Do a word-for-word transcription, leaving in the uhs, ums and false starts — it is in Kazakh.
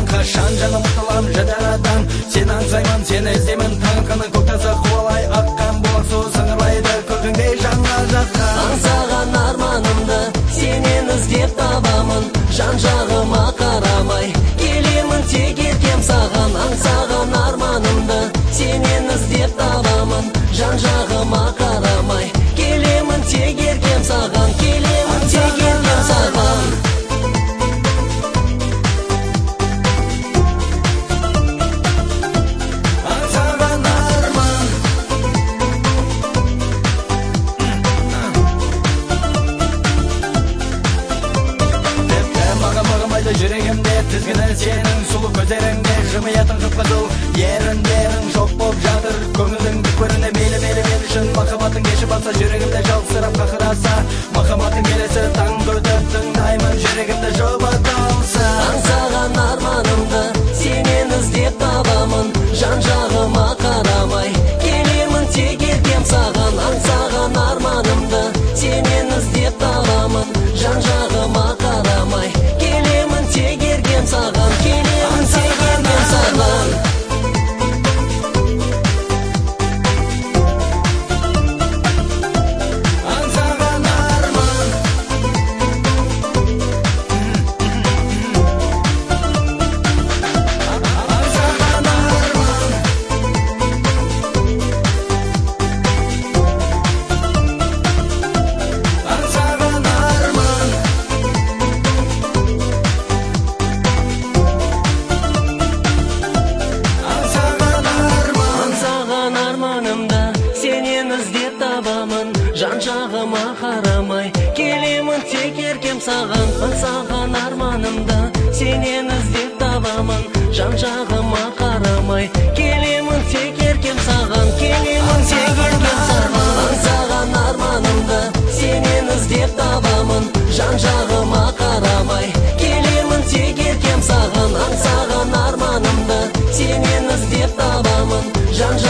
қашан жаным ұмтылам жадырадан сені аңсаймын сені іздеймін таң қаны көк таза қуалай аққан бұлақ су сыңғырлайды көркіңдей жаңа жаққа аңсаған арманымды сенен іздеп табамын жан жағыма қарамай келемін тек еркем саған аңсаған арманымды сенен іздеп табамын жан жағыма қарамай келемін тек еркем саған келемін тек еркем саған жүрегімде тізгіні сенің сұлу көздеріңде жымиятын қып-қызыл еріндерің жоқ боп жатыр көңілдің түкпіріне мейлі мейлі мен үшін махаббатың кешіп алса жүрегімде жалғызсырап қақыраса махаббатың келесі таң көтіп тыңдаймын жүрегімді жұбатылса аңсаған арманымды сенен іздеп табамын жан жағыма қарамай келемін тек еркем саған аңсаған арманымды сенен іздеп табамын жан жағыма қарамай келемін тек еркем саған келемін тек еркем саған аңсаған арман аңсаған арман аңсаған арман аңсаған арманымда сенен іздеп табамын жан жағыма қарамай келемін тек еркем саған аңсаған арманымда сенен іздеп табамын жан жағыма қарамай келемін тек еркем саған келемін тек еркем саған аңсаған арманымда сенен іздеп табамын жан жағыма қарамай келемін тек еркем саған аңсаған арманымда сенен іздеп табамын жан